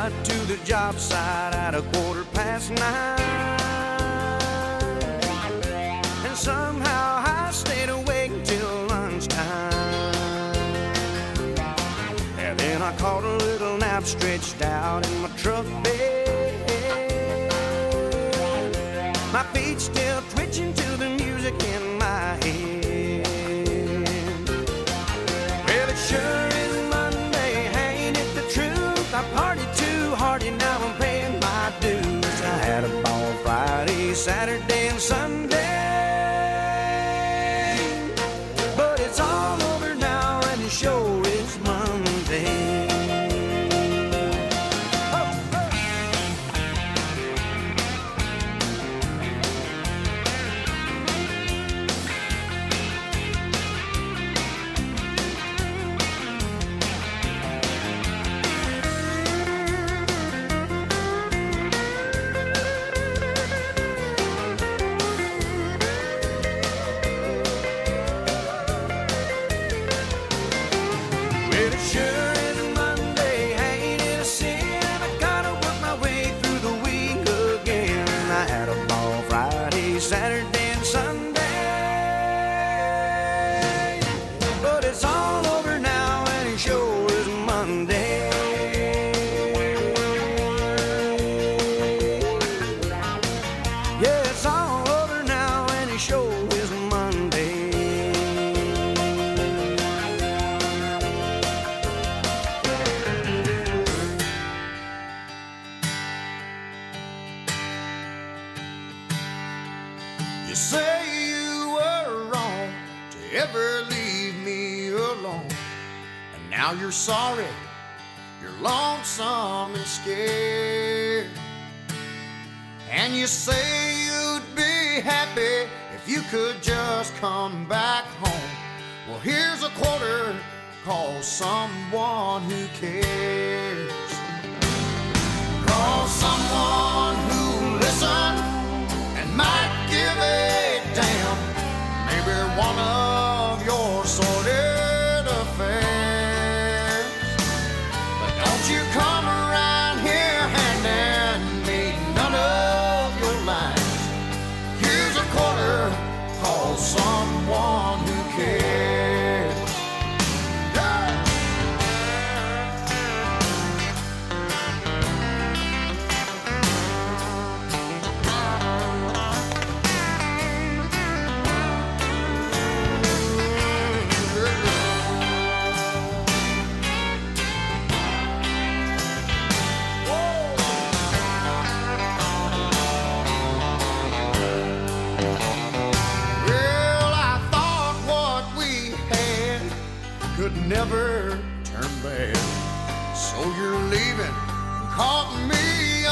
got to the job site at 9:15. And somehow I stayed awake till lunchtime. And then I caught a little nap stretched out in my truck bed. My feet still twitching to the music in my head. Well, it sure is Monday, ain't it the truth? I partied too hard and now I'm paying my dues. I had a ball Friday, Saturday, and Sunday. But it's all over now and it sure is Monday. Saturday and Sunday, but it's all over now and it sure is Monday. Yeah, it's all over now and it sure is Monday. You say you were wrong to ever leave me alone, and now you're sorry, you're lonesome and scared. And you say you'd be happy if you could just come back home. Well, here's a quarter, call someone who cares. Call someone who'll listen and might give a damn. Maybe one of your sordid affairs. But don't you come around here handing me none of your lines. Here's a quarter, call someone who cares. Could never turn bad, so you're leaving, caught me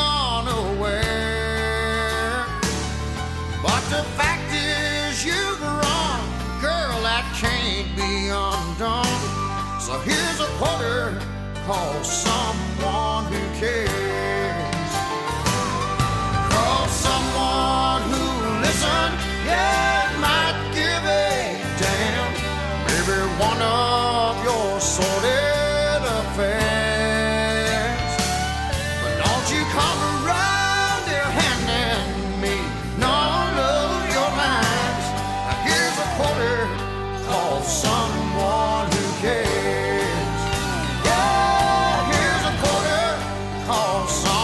unaware. But the fact is you've run, girl, that can't be undone. So here's a quarter, call someone who cares. Call someone who'll listen, yeah, might give a damn. Maybe one of your sordid affairs. But don't you come around here handing me none of your lines. Now here's a quarter, call someone who cares. Yeah, here's a quarter, call someone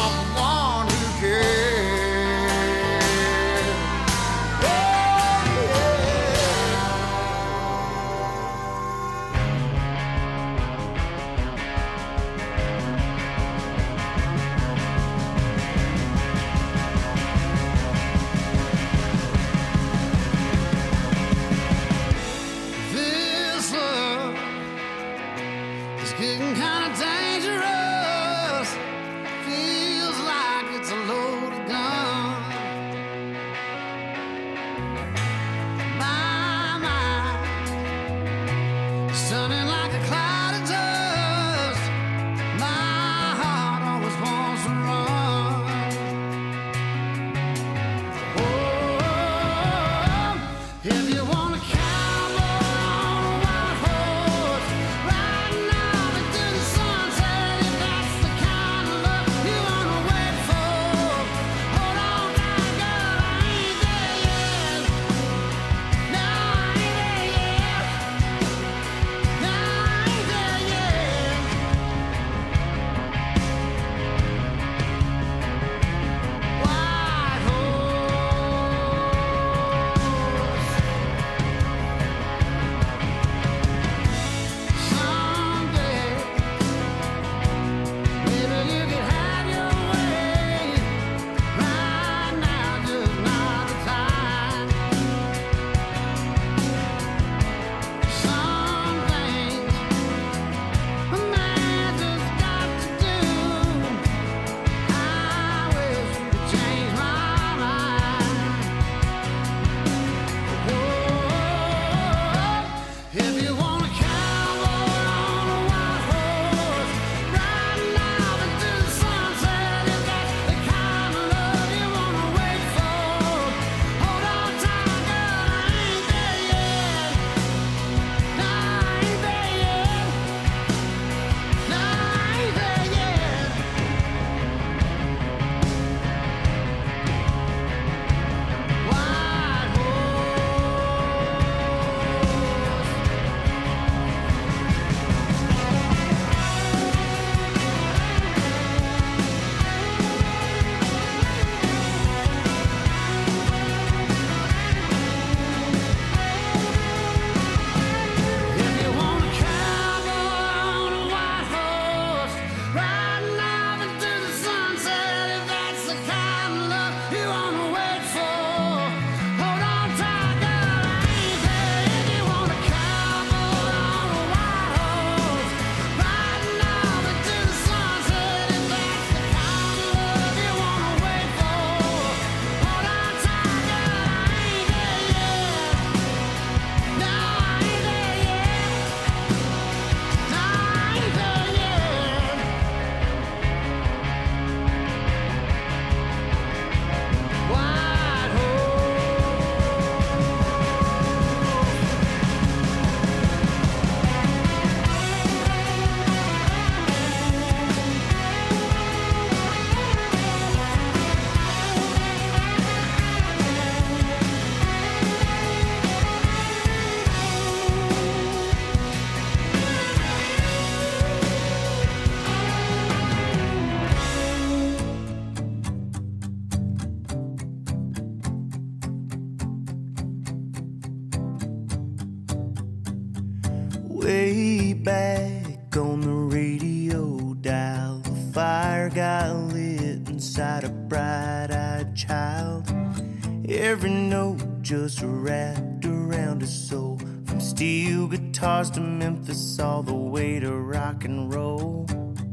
Way back on the radio dial, the fire got lit inside a bright-eyed child. Every note just wrapped around his soul, from steel guitars to Memphis, all the way to rock and roll.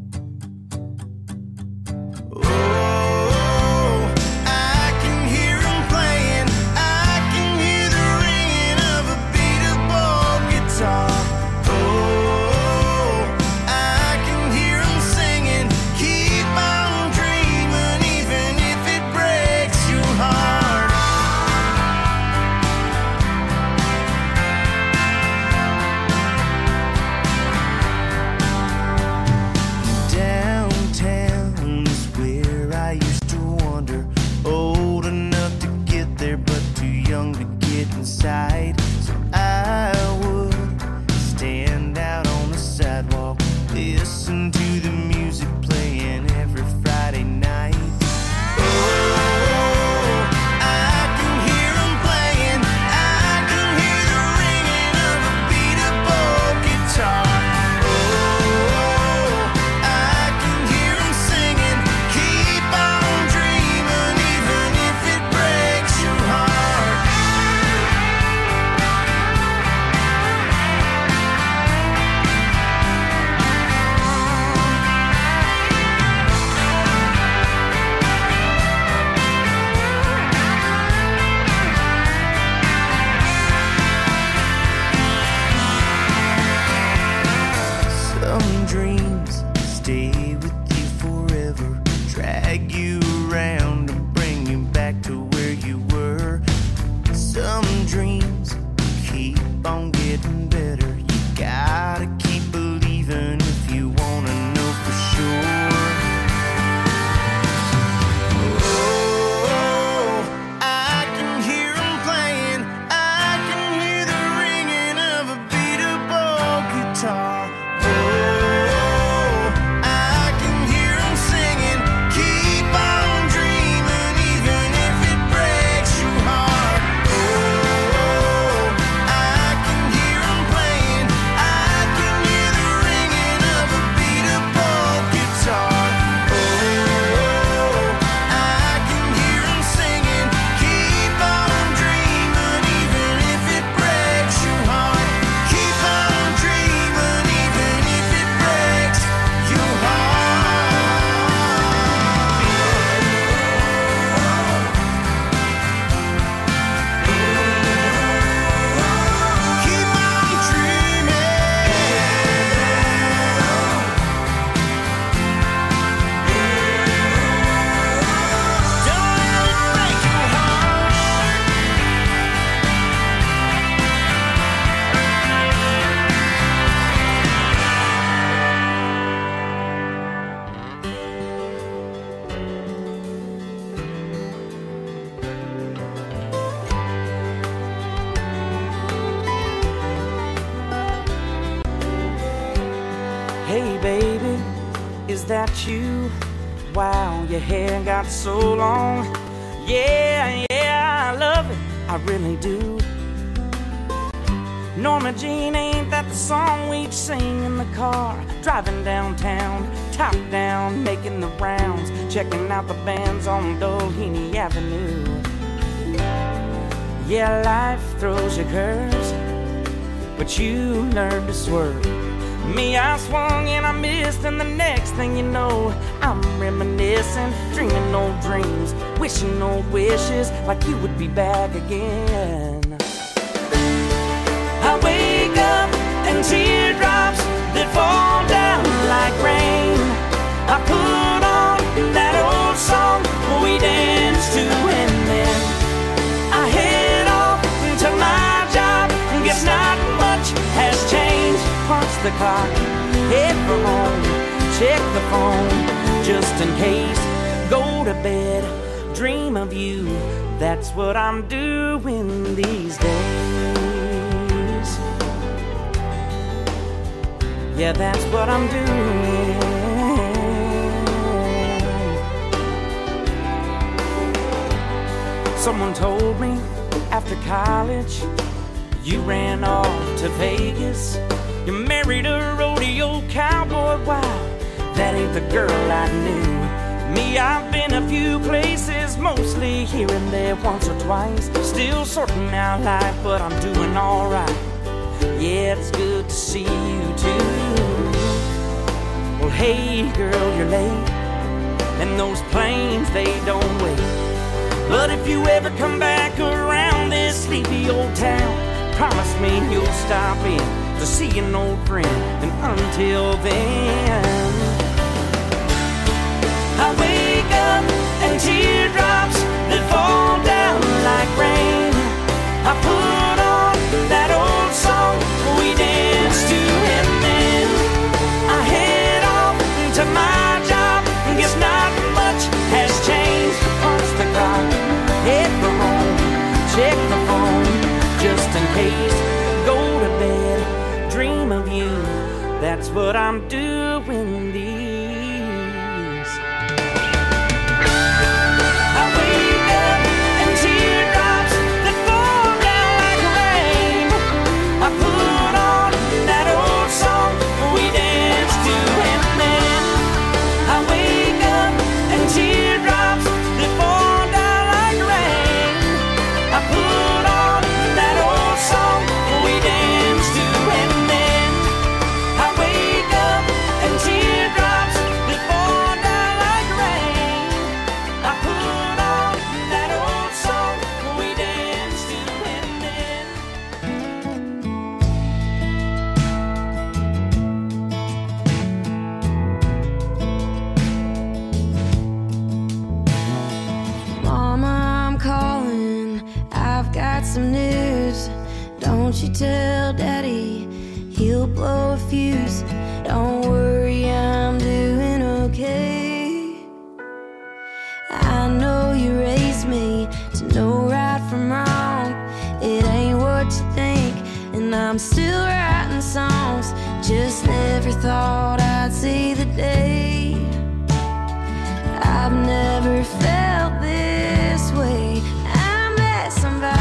So I would stand out on the sidewalk, listen to the music playing every Friday night. Oh, I can hear them playing, I can hear the ringing of a beat-up guitar. Oh, I can hear them singing, keep on dreaming, even if it breaks your heart. Some dreams stay with you forever, drag you around and bring you back to where you were. Some dreams keep on getting better. You gotta keep believing if you wanna know for sure. Oh, I can hear them playing, I can hear the ringing of a beat-up old guitar. Hey baby, is that you? Wow, your hair got so long. Yeah, I love it, I really do. Norma Jean, ain't that the song we'd sing in the car? Driving downtown, top down, making the rounds, checking out the bands on Doheny Avenue. Yeah, life throws you curves, but you learn to swerve. Me, I swung and I missed, and the next thing you know, I'm reminiscing, dreaming old dreams, wishing old wishes, like you would be back again. I wake up and teardrops that fall down like rain. I put on that old song we danced to, and then I head off to my job. Guess not much has changed. Punch the clock, head for home, check the phone, just in case. Go to bed, dream of you. That's what I'm doing these days. Yeah, that's what I'm doing. Someone told me after college you ran off to Vegas. You married a rodeo cowboy, wow, that ain't the girl I knew. Me, I've been a few places, mostly here and there once or twice. Still sorting out life, but I'm doing alright. Yeah, it's good to see you too. Well, hey girl, you're late, and those planes, they don't wait. But if you ever come back around this sleepy old town, promise me you'll stop in to see an old friend. And until then, I wake up and teardrops that fall down like rain. I put on that old song we danced to, and then I head off to my job. Guess not much has changed. Punch the clock, head for home, check the phone just in case. Go to bed, dream of you. That's what I'm doing these. Some news, don't you tell Daddy, he'll blow a fuse. Don't worry, I'm doing okay. I know you raised me to know right from wrong. It ain't what you think, and I'm still writing songs. Just never thought I'd see the day. I've never felt this way. I met somebody,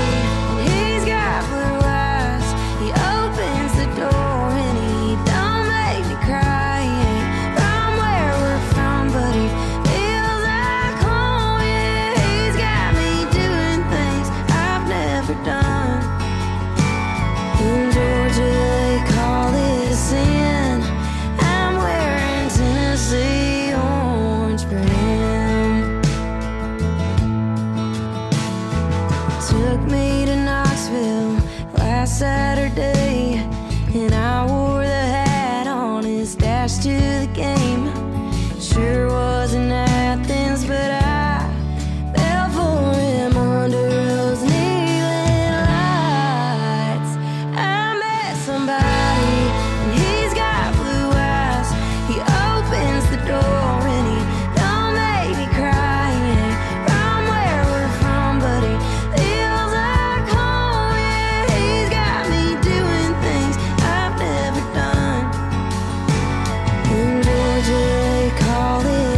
Saturday, and I wore the hat on his dash to the game. Sure wasn't Athens, but I fell for him under those neon lights. I met somebody, and he's got blue eyes. He opens the door and he don't make me cry. He ain't from where we're from, but he feels like home. Yeah, he's got me doing things I've never done. In Georgia, they call it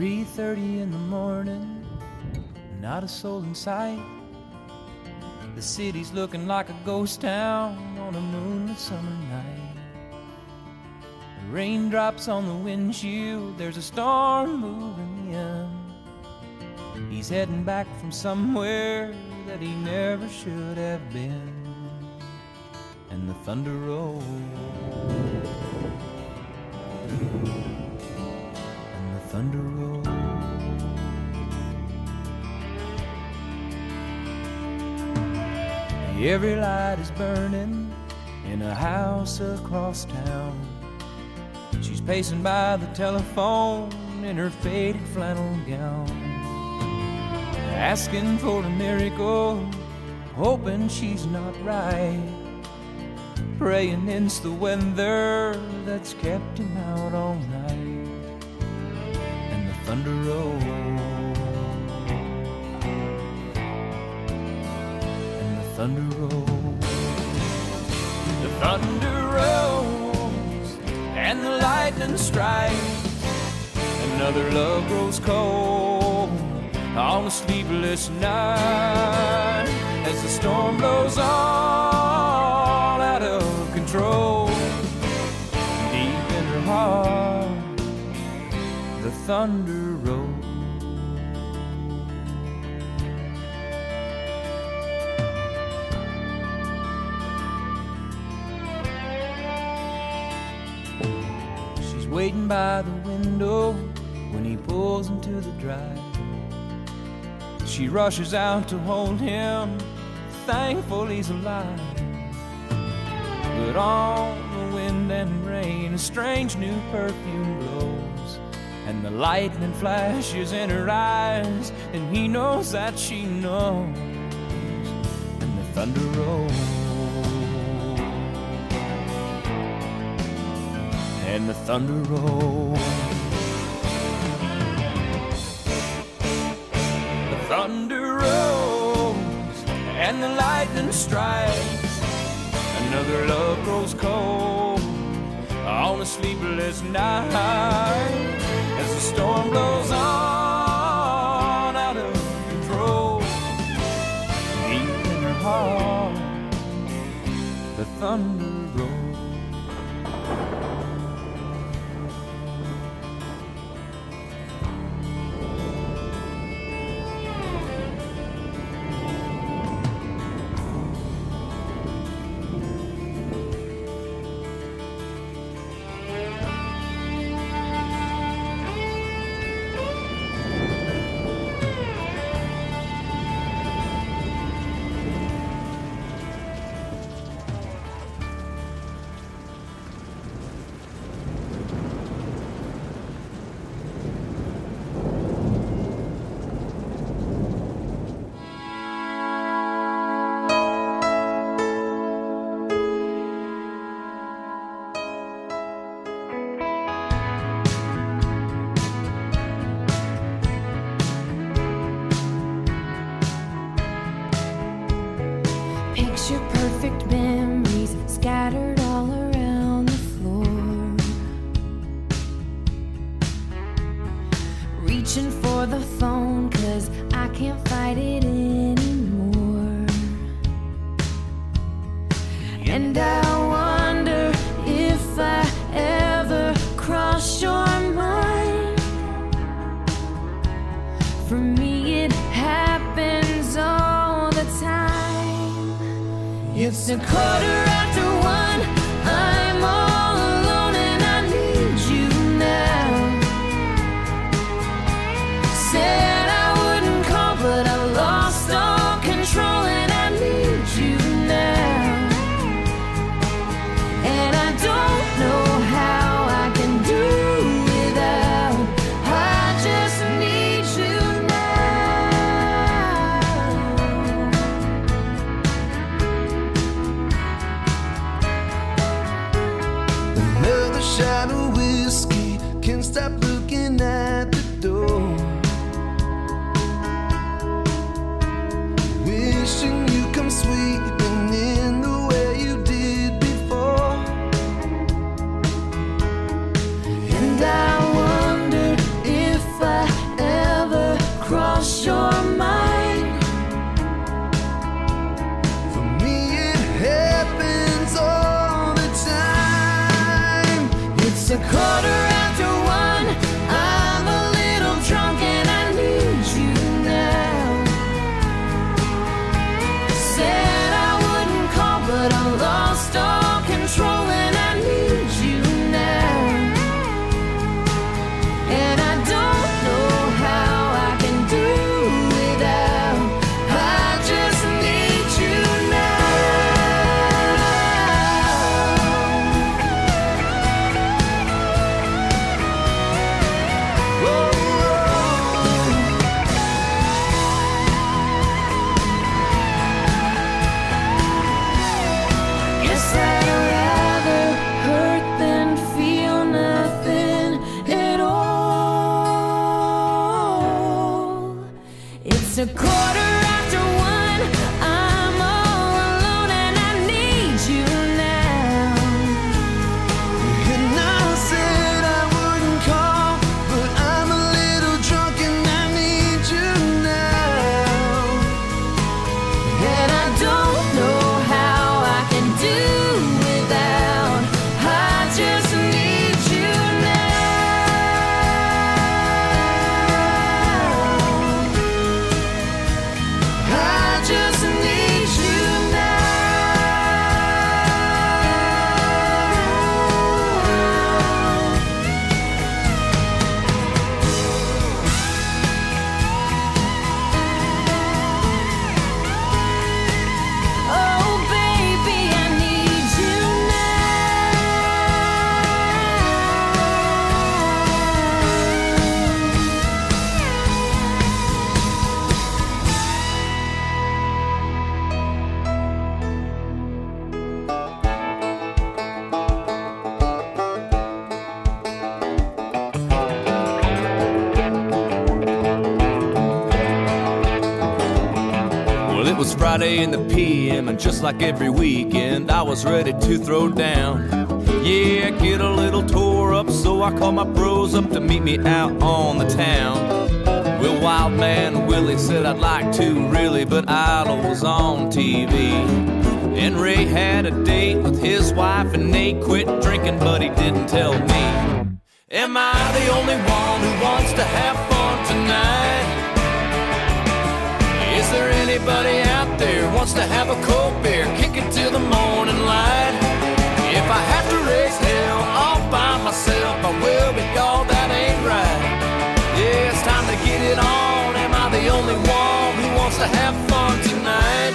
3:30 in the morning, not a soul in sight. The city's looking like a ghost town on a moonlit summer night. The raindrops on the windshield, there's a storm moving in. He's heading back from somewhere that he never should have been. And the thunder rolls, and the thunder rolls. Every light is burning in a house across town. She's pacing by the telephone in her faded flannel gown, asking for a miracle, hoping she's not right, praying it's the weather that's kept him out all night. And the thunder rolls, and the thunder rolls, the thunder rolls, and the lightning strikes. Another love grows cold on a sleepless night as the storm blows all out of control. Deep in her heart, the thunder rolls. She's waiting by the window when he pulls into the drive. She rushes out to hold him, thankful he's alive. But on the wind and rain, a strange new perfume blows, and the lightning flashes in her eyes, and he knows that she knows. And the thunder rolls, and the thunder rolls. Thunder rolls and the lightning strikes. Another love grows cold on a sleepless night as the storm blows on out of control. Deep in her heart, the thunder rolls. Picture perfect memories scattered all around the floor. Reaching for the phone 'cause I can't fight it anymore. And I wonder if I ever cross your mind. For me it happens all the time. It's 1:15. I'm all alone and I need you now. Said I wouldn't call, but I lost all control and I need you now. And I don't know how I can do without. I just need you now. a 1:15. I'm a little drunk and I need you now. Said I wouldn't call, but I lost all control and I need you now. And I don't know how I can do without. I just need you now. Whoa. Guess I'd rather hurt than feel nothing at all. It's a 1:15. I'm all alone and I need you now. And I said I wouldn't call, but I'm a little drunk and I need you now. And I don't know how I can do without. I just need you now. I just need you now. Oh, baby, I need you Well, it was Friday in the PM, and just like every weekend, I was ready to throw down. Yeah, get a little tore up, so I called my bros up to meet me out on the town. Well, Wild Man Willie said I'd like to really, but Idol was on TV. And Ray had a date with his wife, and Nate quit drinking, but he didn't tell me. Am I the only one who wants to have fun tonight? Is there anybody out there who wants to have a cold beer, kick it till the morning light? If I have to raise hell all by myself, I will, but y'all, that ain't right. Yeah, it's time to get it on. Am I the only one who wants to have fun tonight?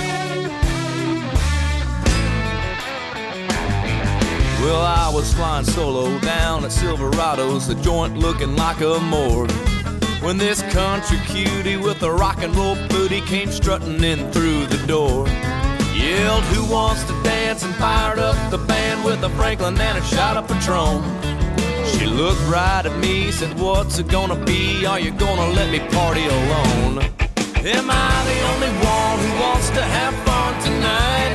Well, I was flying solo down at Silverado's, the joint looking like a morgue, when this country cutie with a rock and roll booty came strutting in through the door. Yelled, who wants to dance, and fired up the band with a Franklin and a shot of Patron. She looked right at me, said, what's it gonna be? Are you gonna let me party alone? Am I the only one who wants to have fun tonight?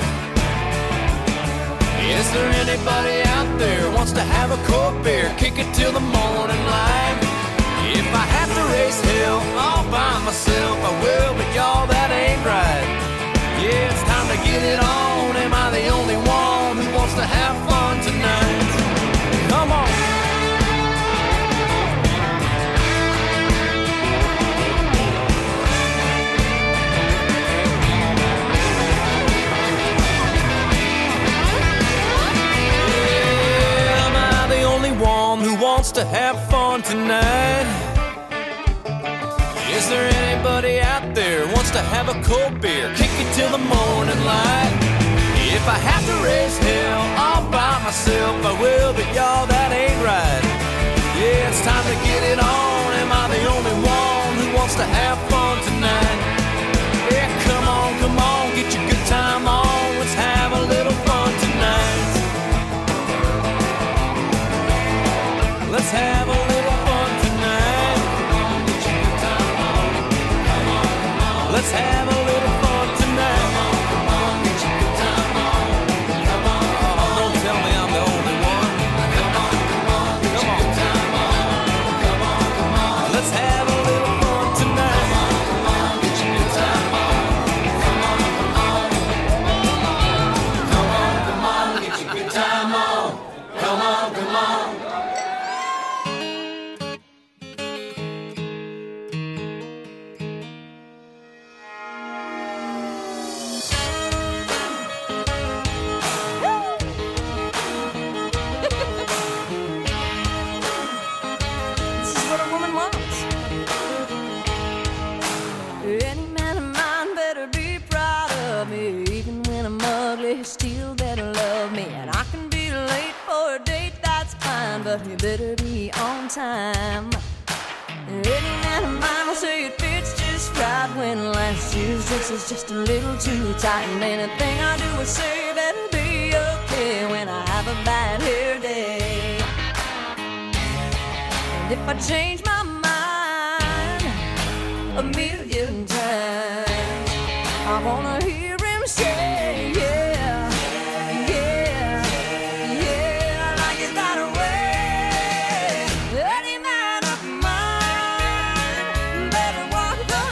Is there anybody out there who wants to have a cold beer, kick it till the morning light? If I have to raise hell all by myself, I will, but y'all, that ain't right. Yeah, it's time to get it on. Am I the only one who wants to have fun tonight? Come on. Yeah, am I the only one who wants to have fun tonight? Is there anybody out there who wants to have a cold beer, kick it till the morning light? If I have to raise hell all by myself, I will, but y'all, that ain't right. Yeah, it's time to get it on. Am I the only one who wants to have fun tonight? Yeah, come on, get your good time on. Let's have a little fun tonight. Let's have a little fun tonight. Let's have a little fun tonight. Don't tell me I'm the only one. Come on. Let's have a little fun tonight. you still better love me. And I can be late for a date, that's fine, but you better be on time. Any man of mine will say it fits just right when last year's dress is just a little too tight. And anything I do or say better be okay when I have a bad hair day. And if I change my mind a million times, I wanna hear him say, yeah, yeah, yeah, like it that way. Any man of mine better walk the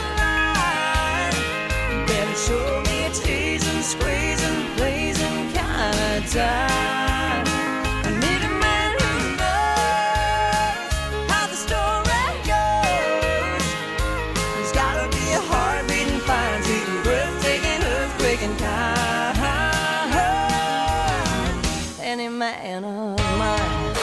line, better show me a teasing, squeezing, pleasing kind of time. I need a man who knows how the story goes. There's gotta be a heart beating fine, sweet, breathtaking, earthquaking kind. Any man of mine.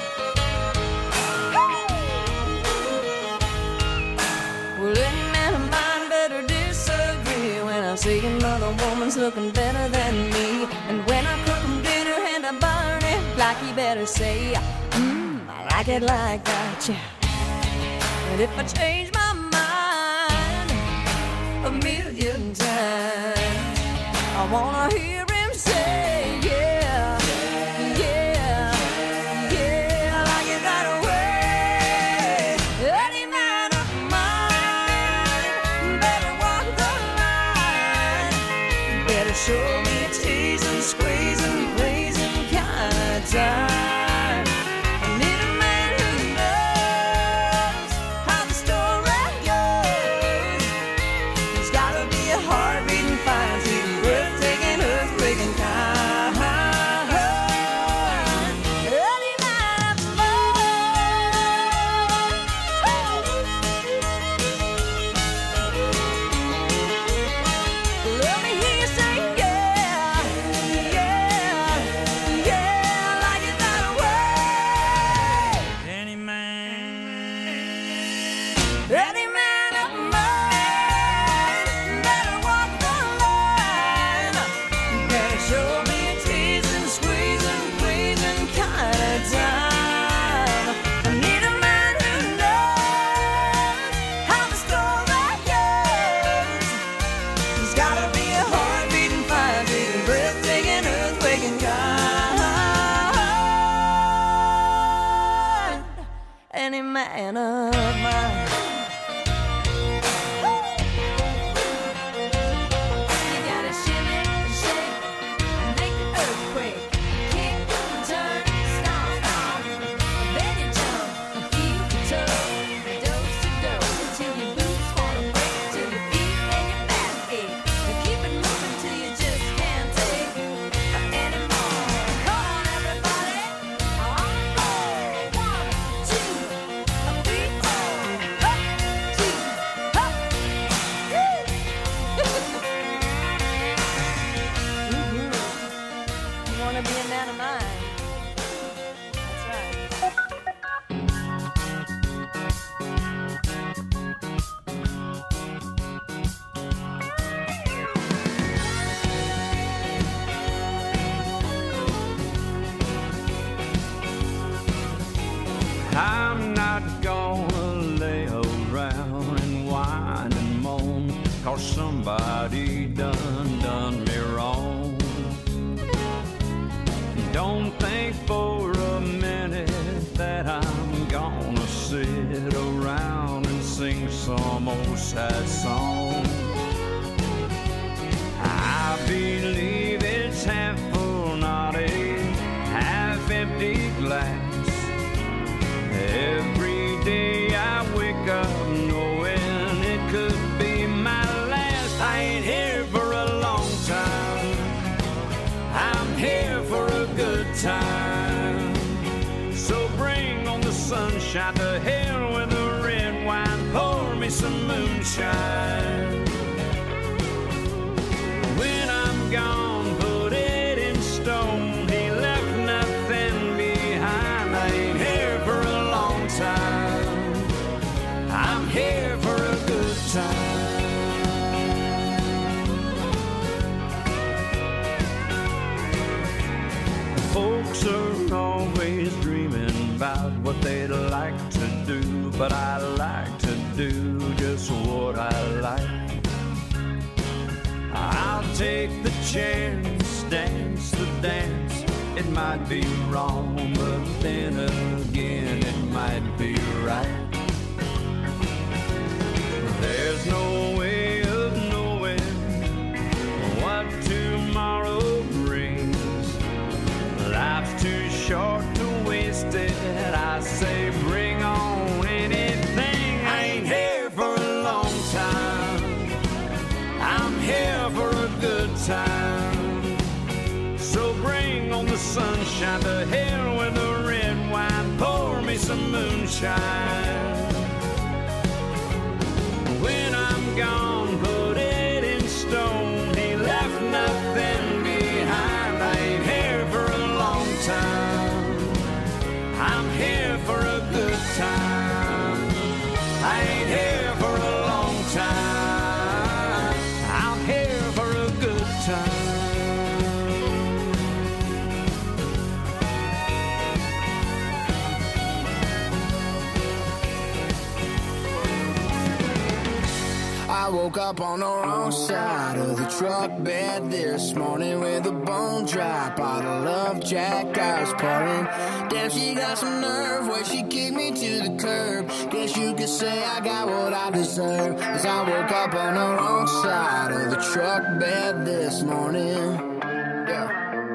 Well, any man of mine better disagree when I see another woman's looking better than me. And when I cook him dinner and I burn it, like he better say, I like it like that, yeah. And if I change my mind a million times, I wanna hear him say, yeah, yeah, yeah, I like it that way. Any man of mine better walk the line, better show me a teasing, squeezing, pleasing kind of time. I need a man who knows how the story goes. There's gotta be a heart beating fine, sweet, breathtaking, earthquaking kind. Any man of mine. Let me hear you say, yeah, yeah, yeah, I like it that way. Any man of mine better walk the line, better show me a teasing, squeezing, pleasing kind of time. I need a man who knows how the story goes. There's gotta be a heart beating fine, beating, breathtaking, earthquaking kind. Any man of mine. You gotta shimmy, shake, and make the earthquake. Kick, turn, stomp, stomp. Then you jump and feel the toe. Dose to dose until your boots wanna break, till your feet and your back ache. And keep it moving till you just can't take anymore. Come on, everybody. On go. 1, 2, 3, 4. Up, 2, up. Woo! You wanna be a man of mine? That's right. I'm not gonna lay around and whine and moan, 'cause somebody done me wrong. Don't think for a minute that I'm gonna sit around and sing some old sad song. I believe it's half full, not a half empty glass. Every day I wake up knowing it could be my last. I ain't here for a long time, I'm here for a good time. So bring on the sunshine, to hell with the red wine, pour me some moonshine. When I'm gone, put it in stone, he left nothing behind. I ain't here for a long time, I'm here for a good time. about what they'd like to do, but I like to do just what I like. I'll take the chance, dance the dance. It might be wrong, but then again it might be right. There's no way of knowing what tomorrow brings. Life's too short to waste it. I say bring on anything. I ain't here for a long time. I'm here for a good time. So bring on the sunshine, to hell with the red wine. Pour me some moonshine. When I'm gone, put it in stone. He left nothing behind. I ain't here for a long time. I'm here for a good time. I ain't here for a long time. I'm here for a good time. I woke up on the wrong side of the truck bed this morning with a bone dry bottle of Jack I was pouring. Damn, she got some nerve where she kicked me to the curb. Guess you could say I got what I deserve, 'cause I woke up on the wrong side of the truck bed this morning. Yeah.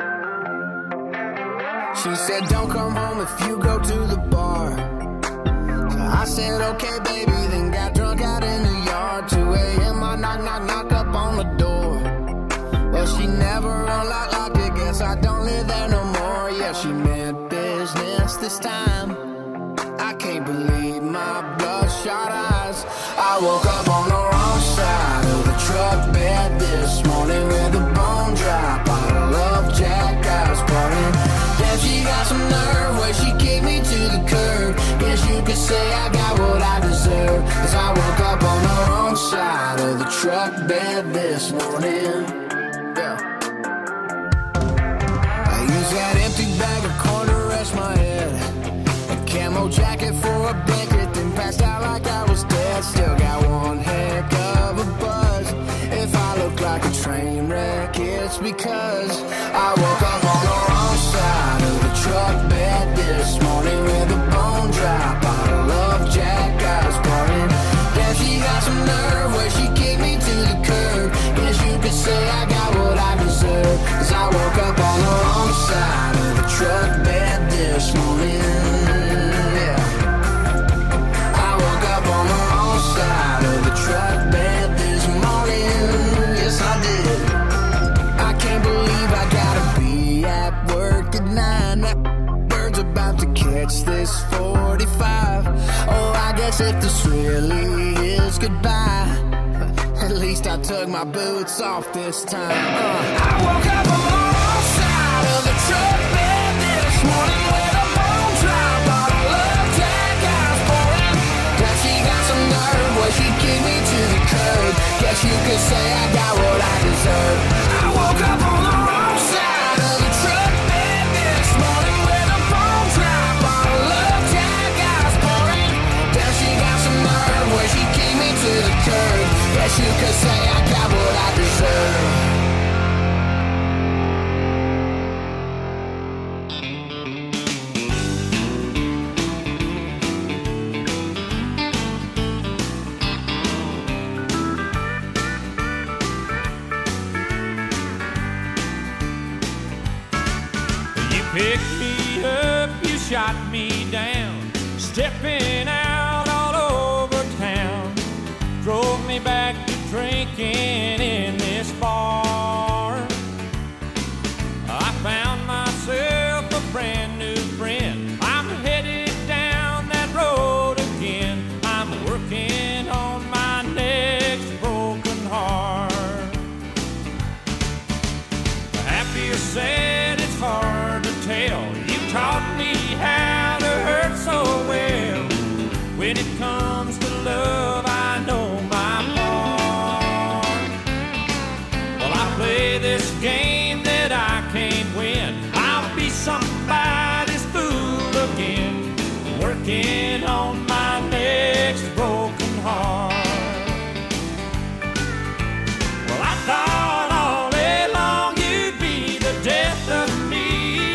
She said don't come home if you go to the bar. So I said okay baby, then got drunk out in the yard. 2 a.m. I knock up on the door. Well, she never unlocked it, guess I don't live there no more. Yeah, she meant business this time. I can't believe my bloodshot eyes. I woke up on the wrong side of the truck bed this morning with a bone dry bottle of Jack I was pouring. Damn, she got some nerve where she kicked me to the curb. Guess you could say I got what I deserve, 'cause I woke up on the wrong side of the truck bed this morning. Yeah. I used that empty bag of corn to rest my head, a camo jacket for a blanket, then passed out like I was dead. Still got one heck of a buzz. If I look like a train wreck, it's because I woke up on the wrong side of the truck bed this morning with a bone dry bottle of Jack I was pouring. Damn, she got some nerve where she kicked me to the curb. Guess you could say I got what I deserve, 'cause I woke up on the wrong side of the truck bed this morning. Yeah. I woke up on the wrong side of the truck bed this morning. Yes, I did. I can't believe I gotta be at work at 9. That bird's about to catch this 45. Oh, I guess if this really is goodbye, at least I took my boots off this time. I woke up on the wrong side of the truck bed this morning with a bone dry bottle of Jack I was pouring. Now she got some nerve where she kicked me to the curb. Guess you could say I got what I deserve. I woke up on the wrong side of the truck bed this morning with a bone dry bottle of Jack I was pouring. Now she got some nerve where she kicked me to the curb. Guess you could say I got what I deserve. Picked me up, you shot me down, stepping out all over town. Drove me back to drinking in this bar. I found myself a brand new friend. I'm headed down that road again. I'm working on my next broken heart. Happy or sad, it's hard to tell. You taught me how to hurt so well. When it comes to love, I know my part. Well, I play this game that I can't win. I'll be somebody's fool again. working on my next broken heart. Well, I thought all day long you'd be the death of me,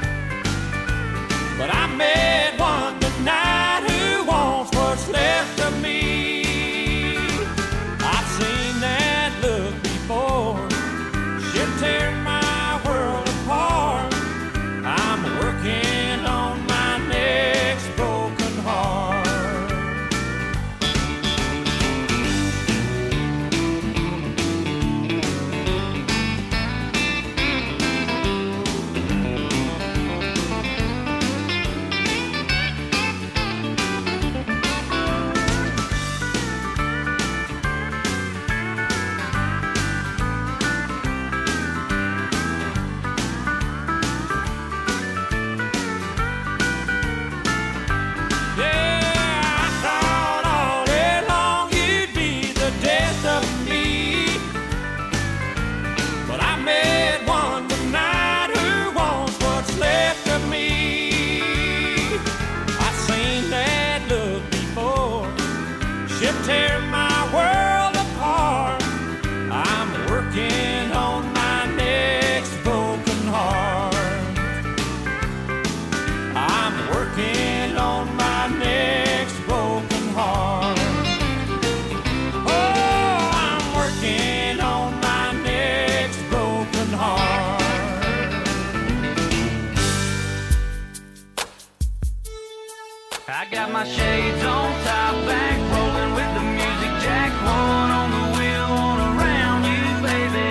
but I met one tonight who wants what's left of me. I've seen that look before. She'll tear my world apart. I'm working on my next broken heart. Tear my world apart. I'm working on my next broken heart. I'm working on my next broken heart. Oh, I'm working on my next broken heart. I got my shades on, top back, rolling with the music jack, one on the wheel, one around you, baby.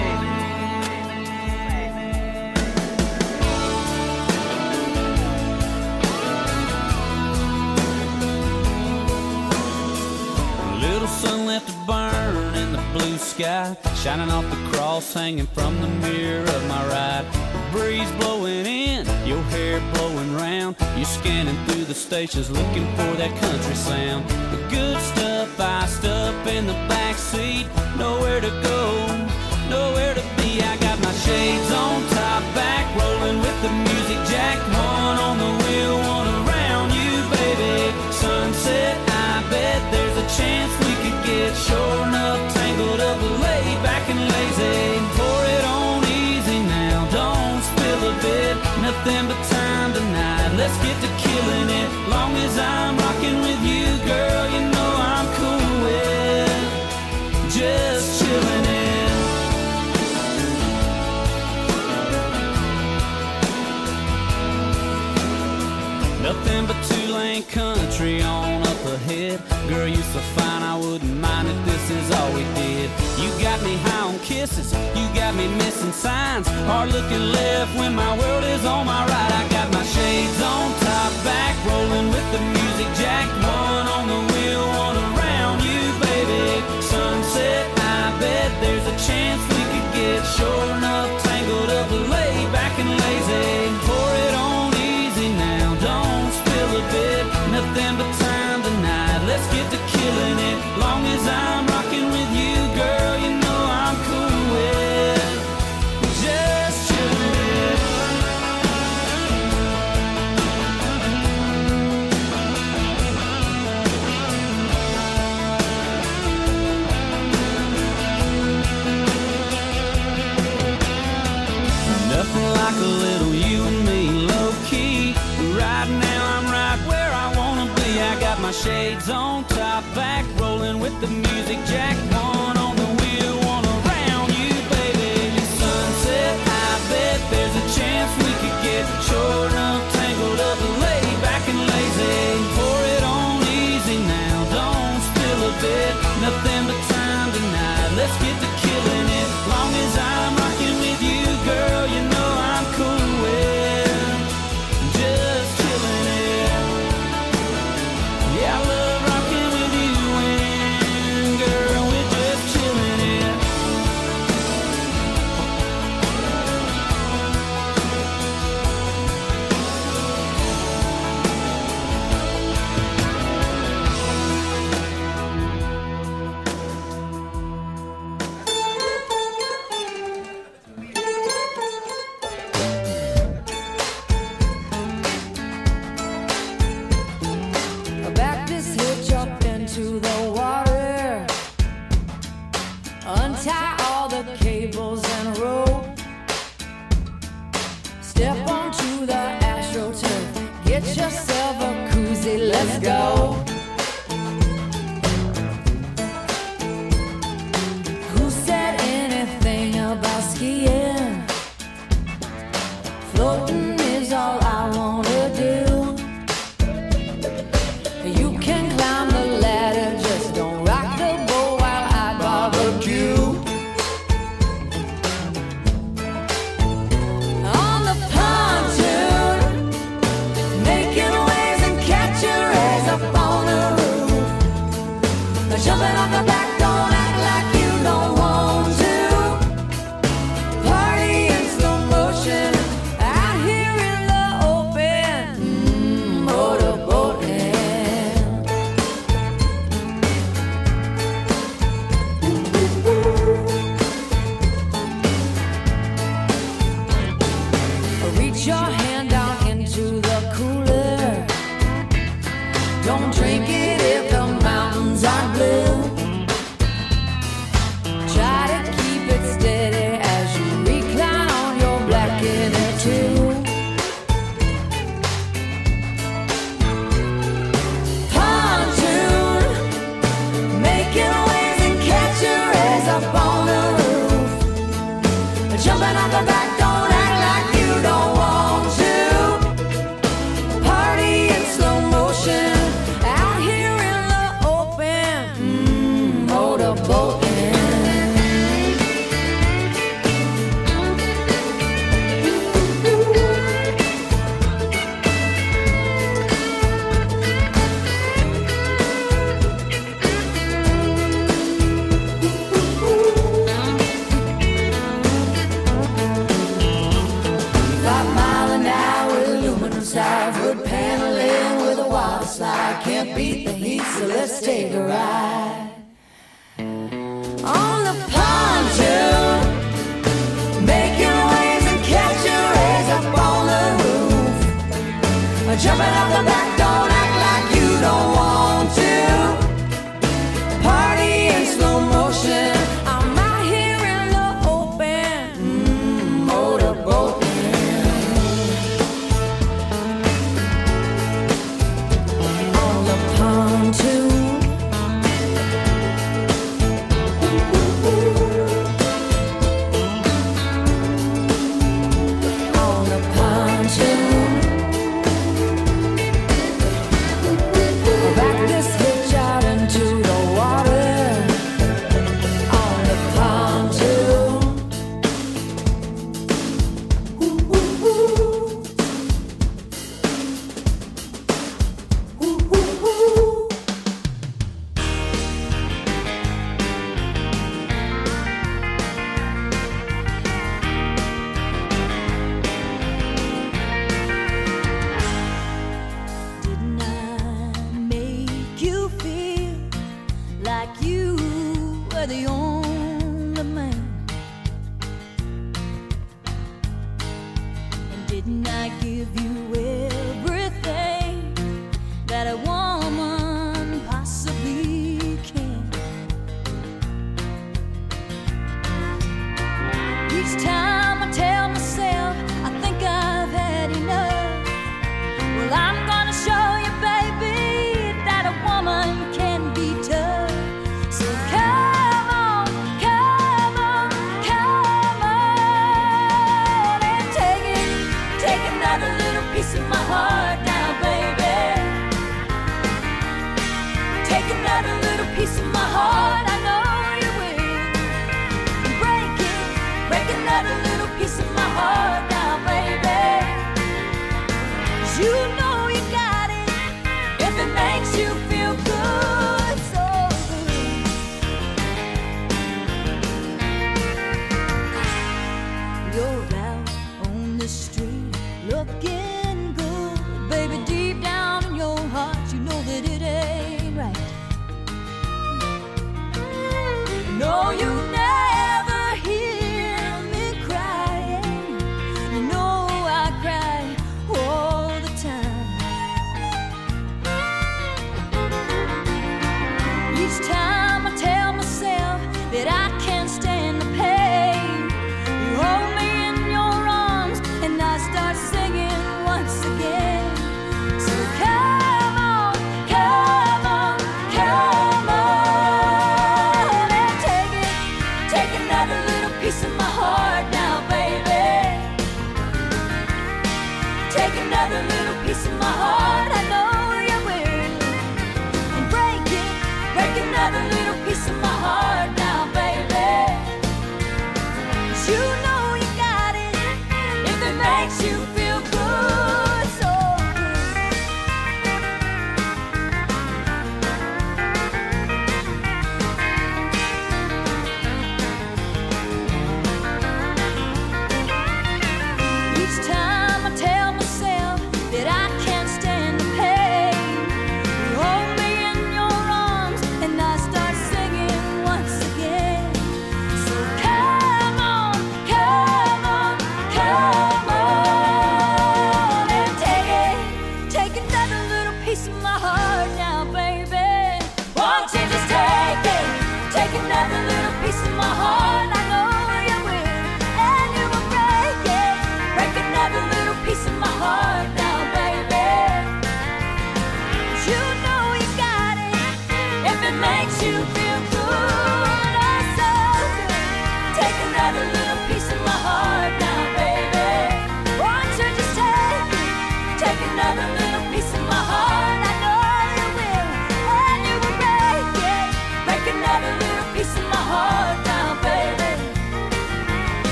Little sun left to burn in the blue sky, shining off the cross hanging from the mirror of my ride. Breeze blowing in, your hair blowing round. You're scanning through the stations looking for that country sound. The good stuff iced up in the back seat. Nowhere to go, nowhere to be. I got my shades on, top back, rolling with the music jack, one on the wheel, one around you, baby. Sunset, I bet there's a chance we could get sure enough tangled up, laid back and lazy. Pour it on easy now, don't spill a bit. Nothing but time tonight, let's get to killing it. Long as I'm rocking with you, girl, you know I'm cool with just chilling it. Nothing but two-lane country on up ahead. Girl, you so fine, I wouldn't mind if this is all we did. You got me high on kisses, you got me missing signs. Hard looking left when my world is on my right. I got my shades on, top back, rolling with the music jack, one on the wheel, one around you, baby. Sunset, I bet there's a chance we could get sure enough tangled up, laid back and lazy. Pour it on easy now, don't spill a bit. Nothing but time tonight, let's get to killing it. Long as I'm rocking with you, girl, you know I'm cool with just chilling it. Nothing like a little you and me, low key. Right now I'm right where I wanna be. I got my shades on, top back, rolling with the music jack, one on the wheel, one around you, baby. Sunset, I bet there's a chance we could get short enough tangled up, laid back and lazy. Pour it on easy now, don't spill a bit. Nothing but time tonight, let's get to killing it. Long as I'm rocking with you, girl, you know I'm cool with just chilling it. Yeah, I love rocking with you, and girl, we're reach your hand down into the cooler. Don't drink it if the mountains are blue. Try to keep it steady as you recline on your black inner tube. Pontoon, making waves and catch your rays up on the roof. Jumping on the back, don't act like you don't want to. Party in slow motion, out here in the open, motorboating. Wood paneling with a water slide. Can't beat the heat, so let's take a ride. On the pontoon, making waves and catching rays up on the roof. Jumping up the back, don't act like you don't want to. Party in slow motion, I'm out here in the open, motorboating.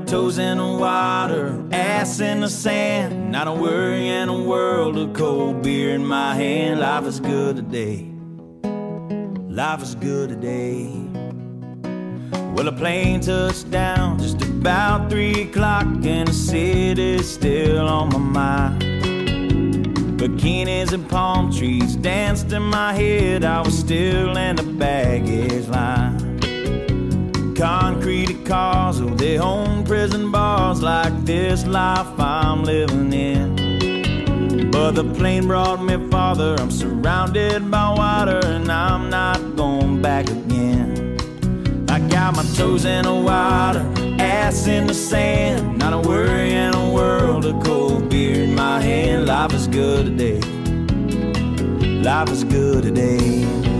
toes in the water, ass in the sand. Not a worry in a world of cold beer in my hand. Life is good today. Life is good today. Well, a plane touched down just about 3 o'clock, and the city's still on my mind. Bikinis and palm trees danced in my head. I was still in the baggage line. Concrete cars, oh, they own prison bars like this life I'm living in. But the plane brought me farther. I'm surrounded by water, and I'm not going back again. I got my toes in the water, ass in the sand. Not a worry in a world of cold beer in my hand. Life is good today. Life is good today.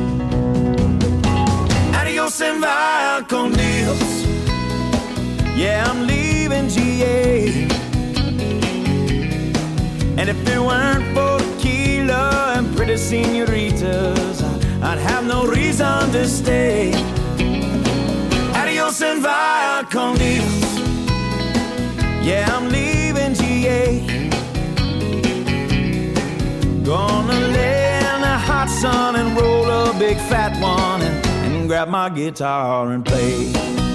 Adios and via con Dios. Yeah, I'm leaving GA. And if it weren't for tequila and pretty senoritas, I'd have no reason to stay. Adios and via con Dios. Yeah, I'm leaving GA. Gonna lay in the hot sun and roll a big fat one and grab my guitar and play.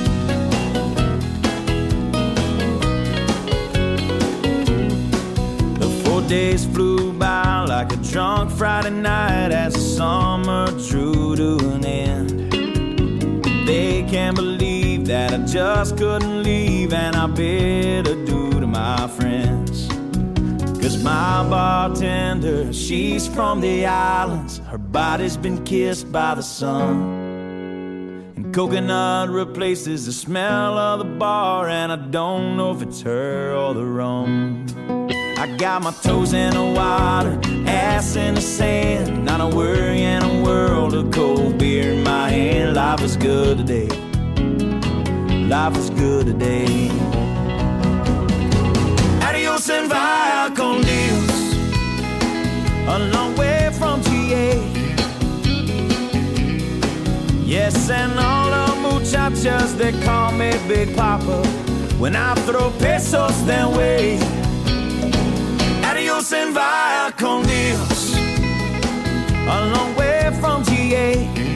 The 4 days flew by like a drunk Friday night as the summer drew to an end. They can't believe that I just couldn't leave, and I bid adieu to my friends. 'Cause my bartender, she's from the islands. Her body's been kissed by the sun, and coconut replaces the smell of the bar, and I don't know if it's her or the rum. I got my toes in the water, ass in the sand. Not a worry in a world of cold beer in my hand. Life is good today. Life is good today. Adios and via con Dios. A long way from GA. Yes, and all the muchachas, they call me Big Papa when I throw pesos their way. Adios and via con Dios. A long way from GA.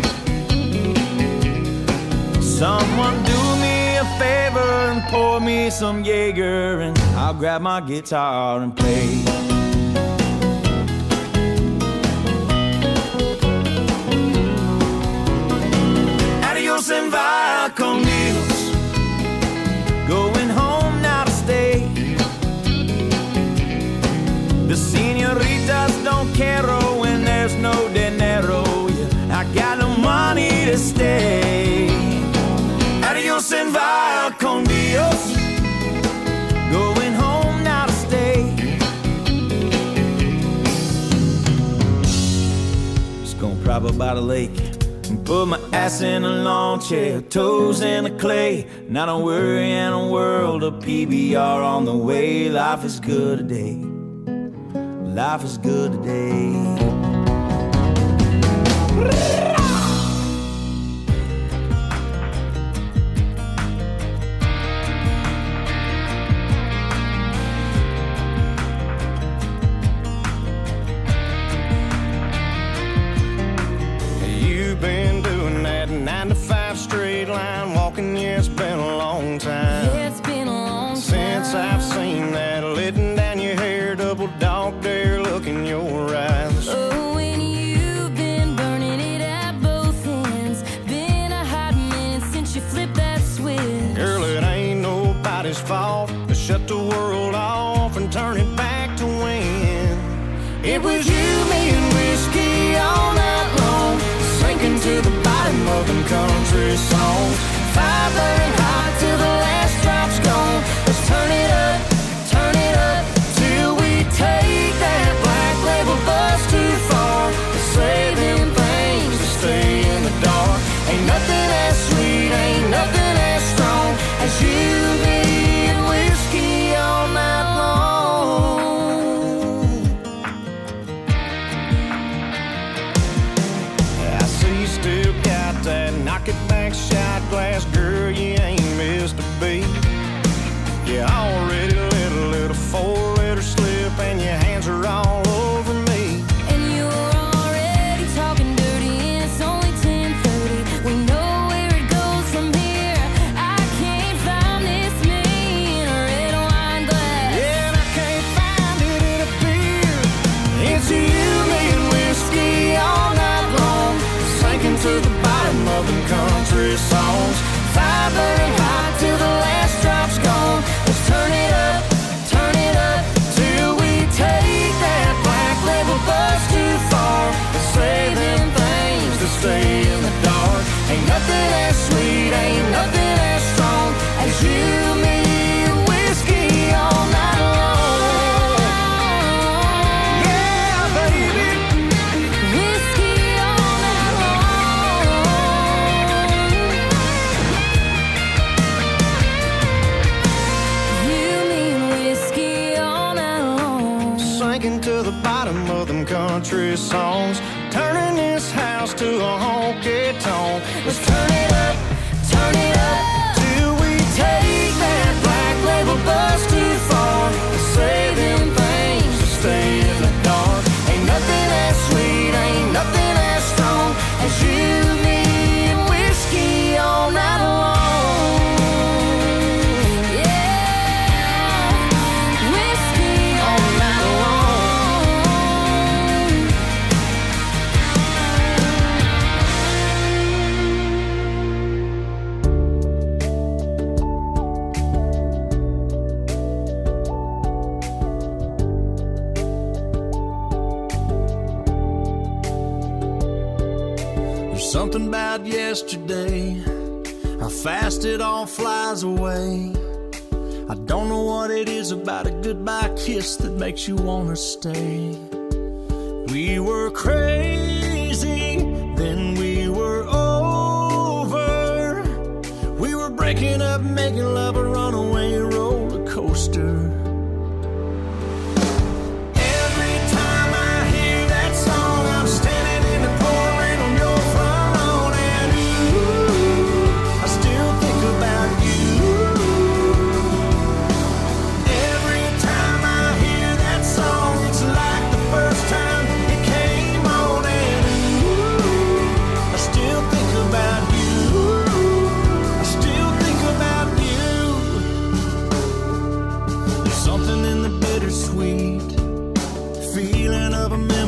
Someone do me a favor and pour me some Jaeger, and I'll grab my guitar and play. Adios and via con Dios. Going home now to stay. The senoritas don't care when there's no dinero. Yeah, I got no money to stay. Adios and via con Dios. Going home now to stay. Just gonna prop up by the lake and put my ass in a lawn chair, toes in the clay. Not a worry in a world of PBR on the way. Life is good today. Life is good today. You've been doing that 9 to 5 straight line walking, yeah, it's been a long time. It's been a long time since I've seen that letting down your hair, double dog dare look in your eyes. Oh, and you've been burning it at both ends. Been a hot minute since you flipped that switch. Girl, it ain't nobody's fault to shut the world off and turn it back to when it was you, me, and whiskey all night long, sinking to the bottom of them country songs. Fire burning hot till the last drop's gone. Let's turn it up till we take that black label bus too far. To say them things to stay in the dark. Ain't nothing as sweet, ain't nothing as strong as you, me, and whiskey all night long. I see you still got that knock it back shot glass, girl, you ain't sinking to the bottom of them country songs, turning this house to a honky tonk. Let's turn it up till we take that black label bus too far. Say them things to stay in the dark. Ain't nothing as sweet, ain't nothing as strong as you, me, and whiskey all night long. Something about yesterday, how fast it all flies away. I don't know what it is about a goodbye kiss that makes you wanna stay. We were crazy, then we were over. We were breaking up, making love a runaway roller coaster. Feeling of a